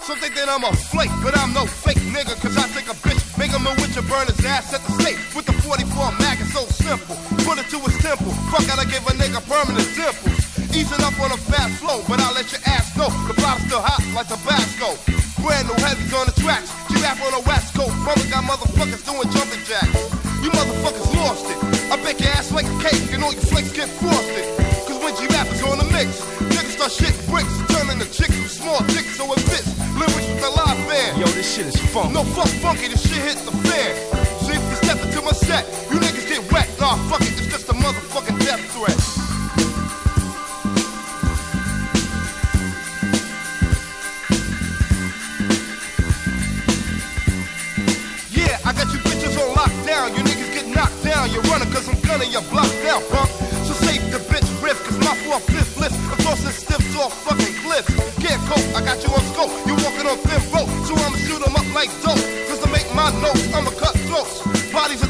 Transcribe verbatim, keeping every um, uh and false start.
Some think that I'm a flake, but I'm no fake nigga. Cause I take a bitch, make him a witch and burn his ass at the stake. With the forty-four mag, it's so simple. Put it to his temple. Fuck, gotta give a nigga permanent dimples. Easing up on a fast flow, but I'll let your ass know the bottle's still hot like Tabasco. Brand new heavies on the tracks. G-rap on the west coast. Mama got motherfuckers doing jumping jacks. You motherfuckers lost it. I bake your ass like a cake and all your flakes get frosted. Cause when G-rap is on the mix, niggas start shitting bricks, turning the chicks from small dicks so it fits. Lyrics with the live band. Yo, this shit is funk. No fuck funky, this shit hit the fan. So if you step into my set, you niggas get wet. Nah, fuck it, it's just a motherfucking death threat. Yeah, I got you bitches on lockdown. You niggas get knocked down. You're running cause I'm gunning your block down, punk. So save the bitch riff, cause my four-fifth list across the stiffs off fucking cliffs. Can't cope, I got you on scope. You walking on thin rope, so I'ma shoot 'em up like dope. Cause to make my notes, I'ma cut throats. Bodies